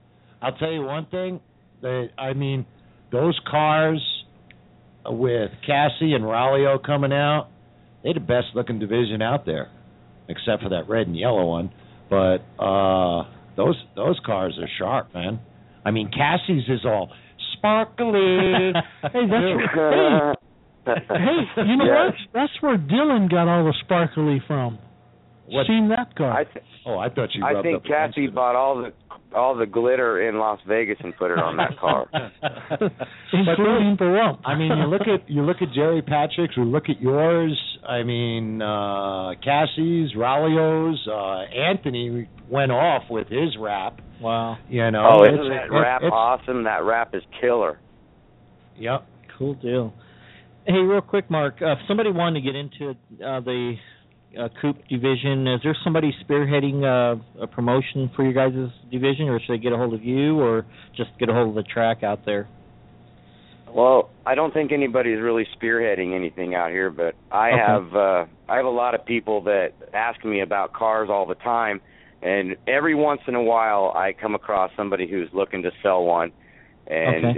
Those cars with Cassie and Ralio coming out, they're the best looking division out there, except for that red and yellow one. But those cars are sharp, man. I mean, Cassie's is all sparkly. Hey, you know what? That's where Dylan got all the sparkly from. Seen that car? I thought you. I think Cassie bought all the glitter in Las Vegas and put it on that car. Including Pahrump. I mean, you look at Jerry Patrick's, you look at yours. I mean, Cassie's, Ralio's, Anthony went off with his rap. Wow. Isn't that rap awesome? That rap is killer. Yep. Cool deal. Hey, real quick, Mark, if somebody wanted to get into the coupe division, is there somebody spearheading a promotion for your guys' division, or should they get a hold of you, or just get a hold of the track out there? Well, I don't think anybody's really spearheading anything out here, but I have a lot of people that ask me about cars all the time, and every once in a while I come across somebody who's looking to sell one, and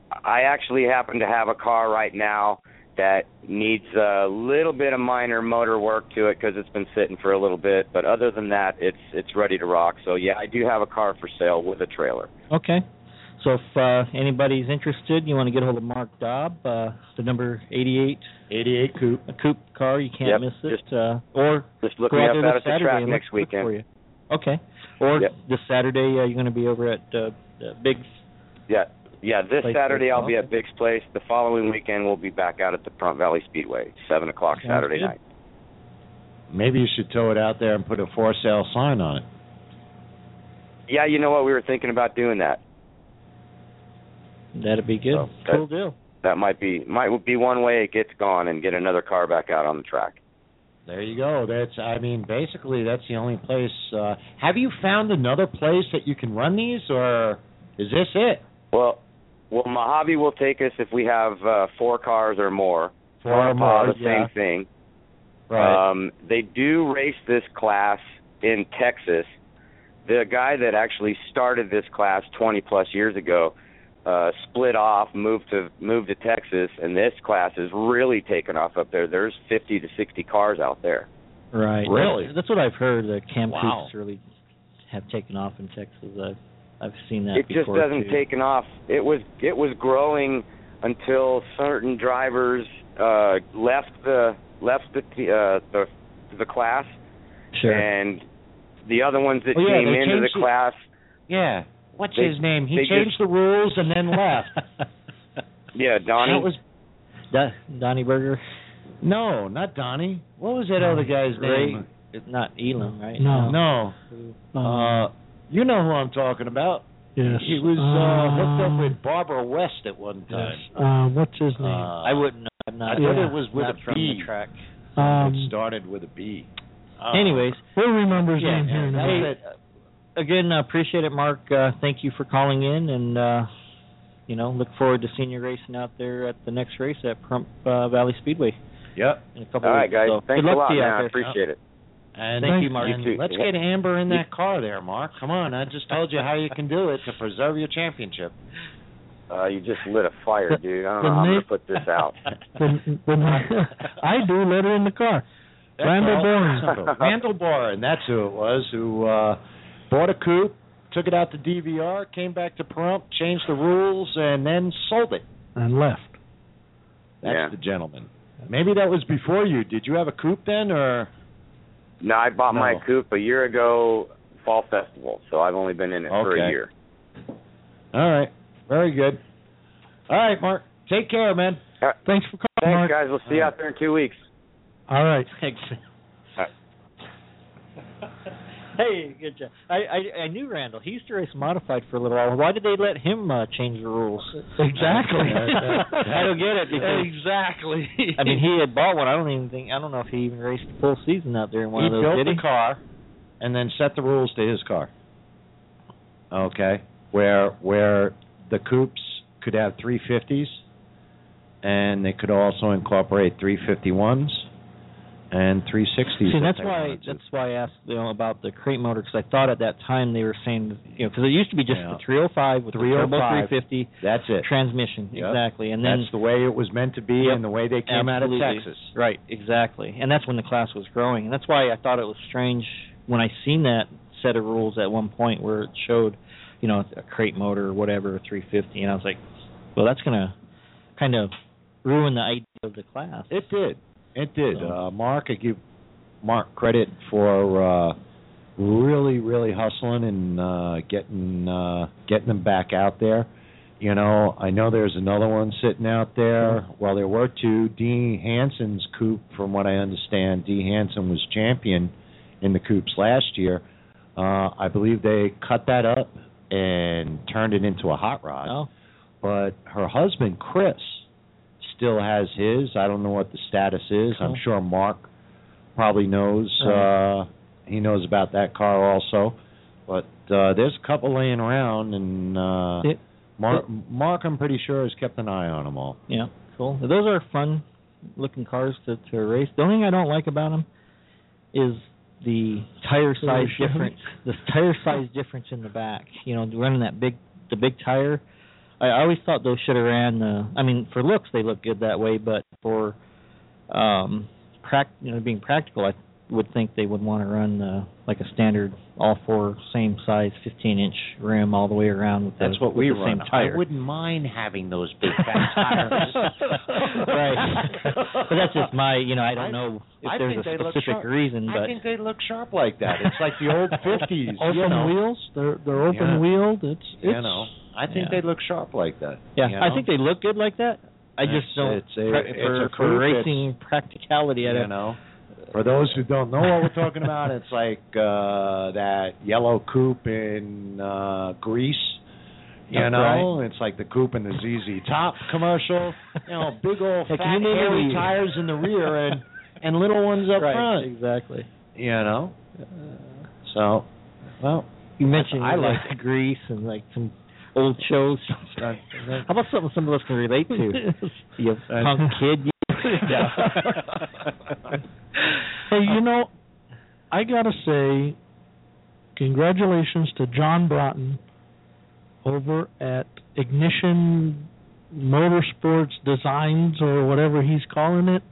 I actually happen to have a car right now that needs a little bit of minor motor work to it because it's been sitting for a little bit. But other than that, it's ready to rock. So, yeah, I do have a car for sale with a trailer. Okay. So if anybody's interested, you want to get a hold of Mark Daub, the number 88 coupe. A coupe car, you can't miss it. Or just look go me out up there out this at the Saturday track and next look weekend. for you. Okay. Or this Saturday, you're going to be over at Biggs. Yeah, this Saturday I'll be at Biggs Place. The following weekend we'll be back out at the Pahrump Valley Speedway, 7 o'clock Saturday night. Maybe you should tow it out there and put a for sale sign on it. Yeah, you know what? We were thinking about doing that. That'd be good. Cool deal. That might be one way it gets gone and get another car back out on the track. There you go. Basically that's the only place. Have you found another place that you can run these, or is this it? Well, Mojave will take us if we have 4 cars or more. 4 or more, the same thing. Right. They do race this class in Texas. The guy that actually started this class 20-plus years ago split off, moved to Texas, and this class is really taken off up there. There's 50 to 60 cars out there. Right. Really? That's what I've heard. The Camp Coupes really have taken off in Texas. I've seen that before. It just hasn't taken off. It was growing until certain drivers left the class. Sure. And the other ones that came into the class. Yeah. What's his name? He changed the rules and then left. Yeah, Donnie. That was Donnie Berger. No, not Donnie. What was that other guy's name? It's not Elam, right? No. You know who I'm talking about. Yes. He was hooked up with Barbara West at one time. Yes. What's his name? I wouldn't know. I'm not. I thought it was with a from B. The track. It started with a B. Anyways, we'll remember his name here in a minute. Again, appreciate it, Mark. Thank you for calling in, and look forward to seeing you racing out there at the next race at Pahrump Valley Speedway. Yep. In a couple All right, weeks. guys. So Thanks good a luck lot, to you man. out I there. appreciate it. And thank you, Mark. Let's get Amber in that car there, Mark. Come on, I just told you how you can do it to preserve your championship. You just lit a fire, dude. I don't know how I'm going to put this out. I do let her in the car. Randall Boren, that's who it was, who bought a coupe, took it out to DVR, came back to Pahrump, changed the rules, and then sold it. And left. That's the gentleman. Maybe that was before you. Did you have a coupe then, or? No, I bought my coupe a year ago, Fall Festival, so I've only been in it for a year. All right. Very good. All right, Mark. Take care, man. Thanks for calling, Mark. Thanks, guys. We'll see you out there in 2 weeks. All right. Thanks. Hey, good job. I knew Randall. He used to race modified for a little while. Why did they let him change the rules? Exactly. I don't get it. Exactly. I mean, he had bought one. I don't know if he even raced the full season out there in one of those. He built the car and then set the rules to his car. Okay. Where the coupes could have 350s, and they could also incorporate 351s and 360s. See, that's why I asked about the crate motor, because I thought at that time they were saying, because it used to be just the 305 with the turbo 350. That's it. Transmission, exactly. And then that's the way it was meant to be, and the way they came out of Texas. Right, exactly. And that's when the class was growing, and that's why I thought it was strange when I seen that set of rules at one point where it showed, a crate motor or whatever, a 350, and I was like, well, that's going to kind of ruin the idea of the class. It did. Mark, I give Mark credit for really, really hustling and getting them back out there. I know there's another one sitting out there. Well, there were two. Dee Hansen's coupe, from what I understand, Dee Hansen was champion in the coupes last year. I believe they cut that up and turned it into a hot rod. Oh. But her husband, Chris, still has his. I don't know what the status is. Cool. I'm sure Mark probably knows. He knows about that car also. But there's a couple laying around, and Mark, I'm pretty sure, has kept an eye on them all. Yeah, cool. Those are fun-looking cars to race. The only thing I don't like about them is the tire size difference. The tire size difference in the back. Running the big tire. I always thought those should have ran. I mean, for looks they look good that way, but for being practical, I would think they would want to run like a standard, all four same size, 15-inch rim all the way around. With That's what with we the run. Same tire. I wouldn't mind having those big fat tires. Right, but that's just my. I don't know if there's a specific reason, but I think they look sharp like that. It's like the old 50s. Open wheels. They're open wheeled. It's I think they look sharp like that. Yeah, I think they look good like that. I just don't for racing practicality. I don't know. For those who don't know what we're talking about, it's like that yellow coupe in Grease. Right. It's like the coupe in the ZZ Top commercial. Big old fat hairy tires in the rear and little ones up front. Exactly. So, well, you mentioned like Grease and like some old shows. How about something some of us can relate to? You punk kid. Hey, I gotta say, congratulations to John Broughton over at Ignition Motorsports Designs, or whatever he's calling it.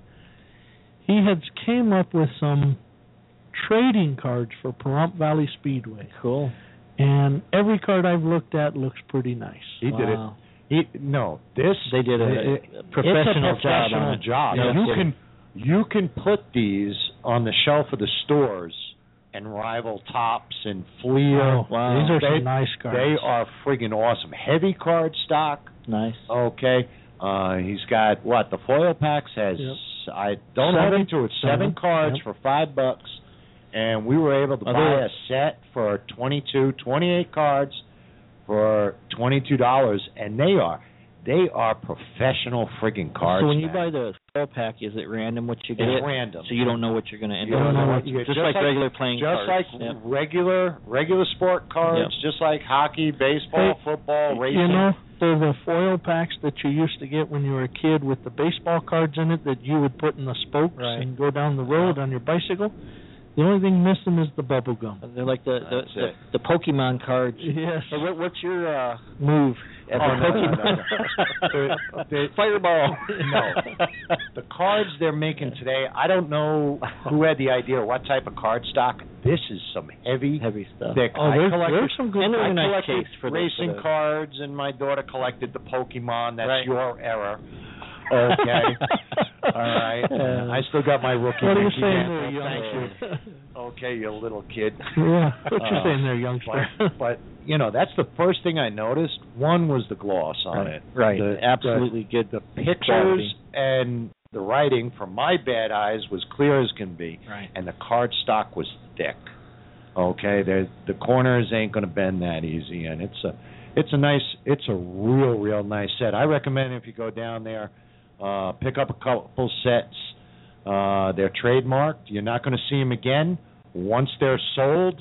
He has came up with some trading cards for Pahrump Valley Speedway. Cool. And every card I've looked at looks pretty nice. He did it. They did a professional job. Yeah, you can put these on the shelf of the stores and rival Tops and Fleer. Wow. These are some nice cards. They are friggin' awesome. Heavy card stock. Nice. Okay. He's got the foil packs has I don't have into it 7 cards for $5, and we were able to buy a set for 28 cards for $22, and they are professional friggin' cards. So when you buy the foil pack, is it random what you get? It's random. So you don't know what you're going to end up with. You don't know what you get. Just like regular playing cards. Just like regular sport cards, just like hockey, baseball, football, racing. The foil packs that you used to get when you were a kid with the baseball cards in it that you would put in the spokes and go down the road on your bicycle. The only thing missing is the bubble gum. They're like the Pokemon cards. Yes. Hey, what's your move as a Pokemon? The Fireball. No. The cards they're making today, I don't know who had the idea or what type of card stock. This is some heavy stuff. Thick. There's some good. And nice case for racing cards, and my daughter collected the Pokemon. That's your error. Okay. All right. I still got my rookie. What are you saying there, youngster? Okay, you little kid. Yeah. What you saying there, youngster? But that's the first thing I noticed. One was the gloss on it. Right. Absolutely good. The pictures and the writing, from my bad eyes, was clear as can be. Right. And the card stock was thick. Okay. The corners ain't going to bend that easy, and it's a real nice set. I recommend if you go down there, pick up a couple sets. They're trademarked. You're not going to see them again. Once they're sold,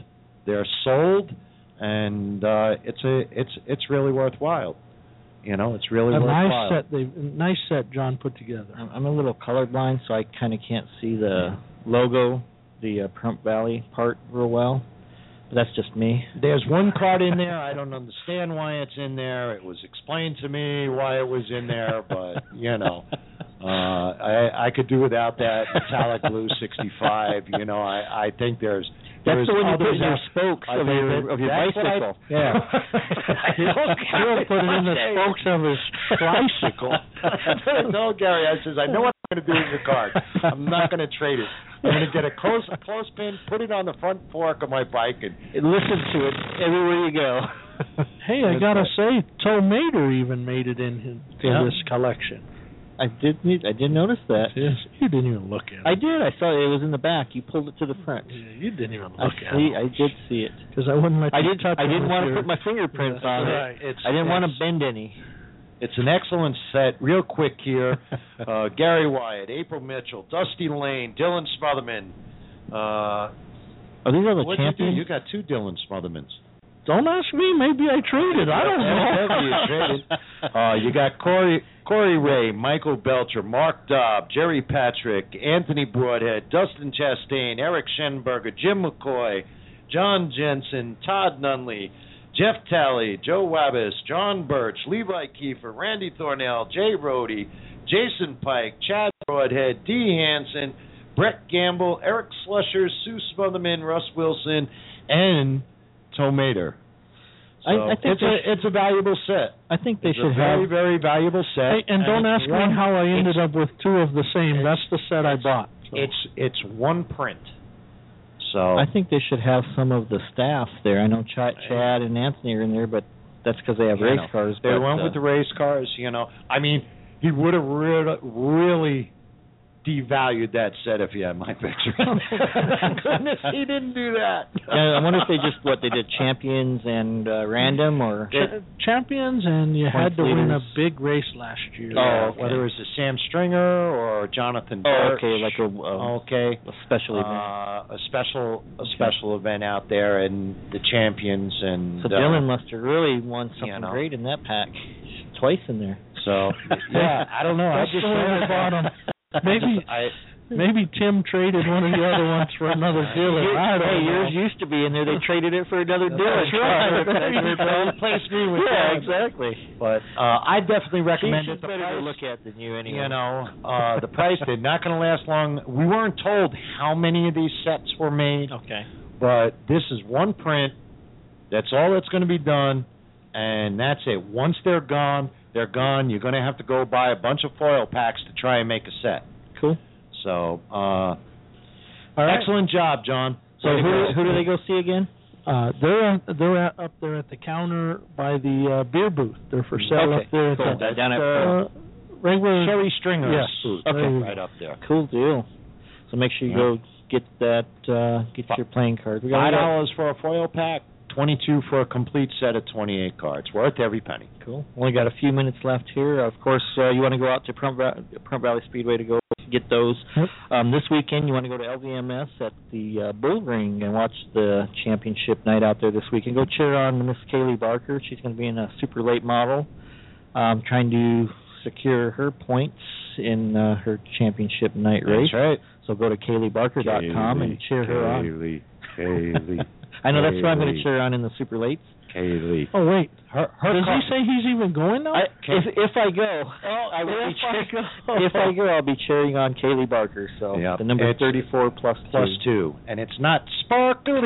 and it's really worthwhile. It's really worthwhile. Nice set John put together. I'm a little colorblind, so I kind of can't see the logo, the Pahrump Valley part real well. But that's just me. There's one card in there. I don't understand why it's in there. It was explained to me why it was in there, but I could do without that metallic blue 65. I think there's. That's the one you put in your spokes of your bicycle. Yeah. He'll put it in the spokes of his tricycle. No, Gary. I know what I'm going to do with your card. I'm not going to trade it. I'm going to get a clothespin, put it on the front fork of my bike, and listen to it everywhere you go. Hey, I got to say, Toe Mater even made it in this collection. I did notice that. Yes, you didn't even look at it. I did. I saw it. It was in the back. You pulled it to the front. Yeah, you didn't even look at it. I did see it. Because I wouldn't let you touch it. I didn't want to put my fingerprints on it. I didn't want to bend any. It's an excellent set. Real quick here. Gary Wyatt, April Mitchell, Dusty Lane, Dylan Smotherman. Are these all the champions? You got 2 Dylan Smothermans. Don't ask me. Maybe I traded. I don't know. You traded. You got Corey Ray, Michael Belcher, Mark Dobb, Jerry Patrick, Anthony Broadhead, Dustin Chastain, Eric Schenberger, Jim McCoy, John Jensen, Todd Nunley, Jeff Talley, Joe Wabbis, John Birch, Levi Kiefer, Randy Thornell, Jay Rohde, Jason Pike, Chad Broadhead, Dee Hansen, Brett Gamble, Eric Slusher, Sue Smotherman, Russ Wilson, and Tomater. So I think it's a valuable set. I think they It's should a very, have. very valuable set. Hey, and don't ask me how I ended up with two of the same. That's the set I bought. So. It's one print. So I think they should have some of the staff there. I know Chad and Anthony are in there, but that's because they have race cars. They but, went with the race cars, I mean, he would have really devalued that set if he had my picture on it. Goodness, he didn't do that. Yeah, I wonder if they they did champions and random or champions, and you had to win a leaders. big race last year. Oh, okay. Whether it was a Sam Stringer or Jonathan Birch. okay, like a special event. A special event out there, and the champions, and So Dylan must have really won something great in that pack. Twice in there. So yeah, I don't know. I That's just the way I bought 'em. Maybe Tim traded one of the other ones for another dealer. I don't know. Yours used to be in there. They traded it for another dealer. That's right. Replace me with yeah, one. exactly. But I definitely recommend She's it. The better price, to look at than you anyway. the price, they're not going to last long. We weren't told how many of these sets were made, Okay. but this is one print. That's all that's going to be done, and that's it. Once they're gone, they're gone. You're going to have to go buy a bunch of foil packs to try and make a set. Cool. So, All right. excellent job, John. So who do they go see again? They're up there at the counter by the beer booth. They're for sale Okay. up there at Cool. the Down at regular Sherry Stringer's Yes. booth, Okay. right up there. Cool deal. So make sure you go get that. Get your playing cards. We got $5 for a foil pack, $22 for a complete set of 28 cards. Worth every penny. Cool. Only got a few minutes left here. Of course, you want to go out to Pahrump Valley Speedway to go get those. Yep. This weekend, you want to go to LVMS at the Bull Ring and watch the championship night out there this weekend. Go cheer on Miss Kaylee Barker. She's going to be in a super late model, trying to secure her points in her championship night race. That's right. So go to KayleeBarker.com and cheer her on. Kaylee. I know that's who I'm going to cheer on in the super lates. Kaylee. Oh wait, Her does he say he's even going now? If I go, I will be if I go, I'll be cheering on Kaylee Barker. So Yep. the number It's 34 plus 2, and it's not sparkly.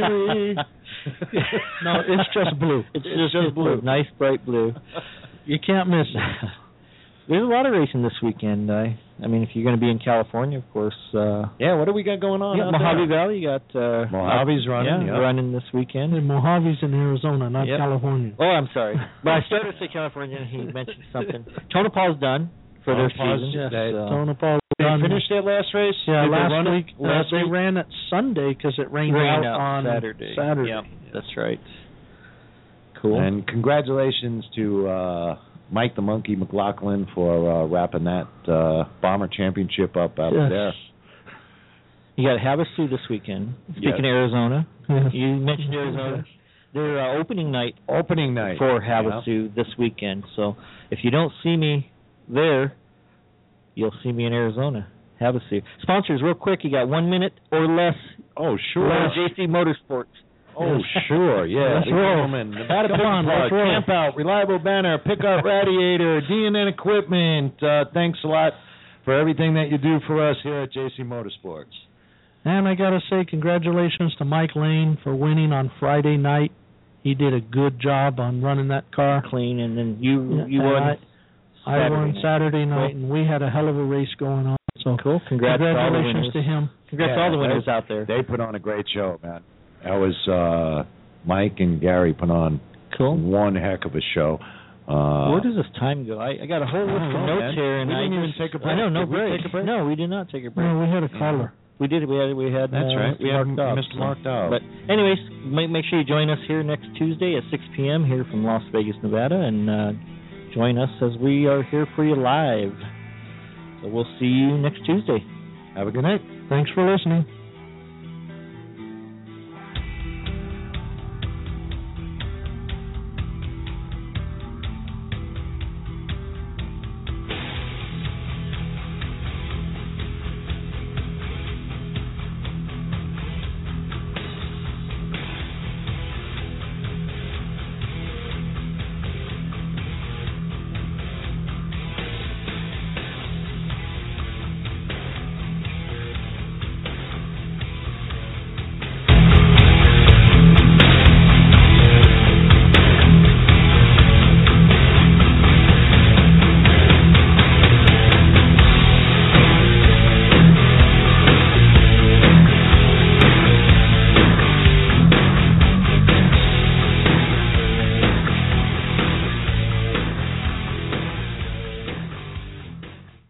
No, it's just blue. It's just blue. Nice bright blue. You can't miss it. There's a lot of racing this weekend. I mean, if you're going to be in California, of course. Yeah, what do we got going on? Yeah, out Mojave there? Valley. You got Mojave's running. Yeah, running this weekend. And Mojave's in Arizona, not Yep. California. Oh, I'm sorry. But I started to say California, and he mentioned something. Tonopah's done for their Tonopah's season. just so- dead. Tonopah They done. finished their last race. Yeah, Did they last run it week. last They week? ran it Sunday because it rained Rained out on Saturday. Saturday. Yep, that's right. Cool. And congratulations to Mike the Monkey McLaughlin for wrapping that Bomber Championship up out Yes. there. You got Havasu this weekend. Speaking Yes. of Arizona, Yes. you mentioned Arizona. Their opening night Opening night. for Havasu this weekend. So if you don't see me there, you'll see me in Arizona. Havasu. Sponsors, real quick, you got 1 minute or less. Oh, sure. JC Motorsports. Oh, sure, yeah. Let's roll. Nevada Come Pig on, Plug, let's roll. Camp Out, Reliable Banner, Pickup Radiator, D&N Equipment. Thanks a lot for everything that you do for us here at JC Motorsports. And I got to say congratulations to Mike Lane for winning on Friday night. He did a good job on running that car. Clean, and then you And won. I won night. Saturday night, Cool. and we had a hell of a race going on. So Cool. Congrats to all the congratulations winners. to him. Congrats to Yeah, all the winners out there. They put on a great show, man. That was Mike and Gary put on Cool. one heck of a show. Where does this time go? I got a whole list of know, notes man. here, and We I didn't even just- take a break. I know, no Did we break. take a break? No, we did not take a break. No, we had a caller. We did. We had. That's right. We had marked up, Mr. Marked Out. But anyways, make sure you join us here next Tuesday at 6 p.m. here from Las Vegas, Nevada, and join us as we are here for you live. So we'll see you next Tuesday. Have a good night. Thanks for listening.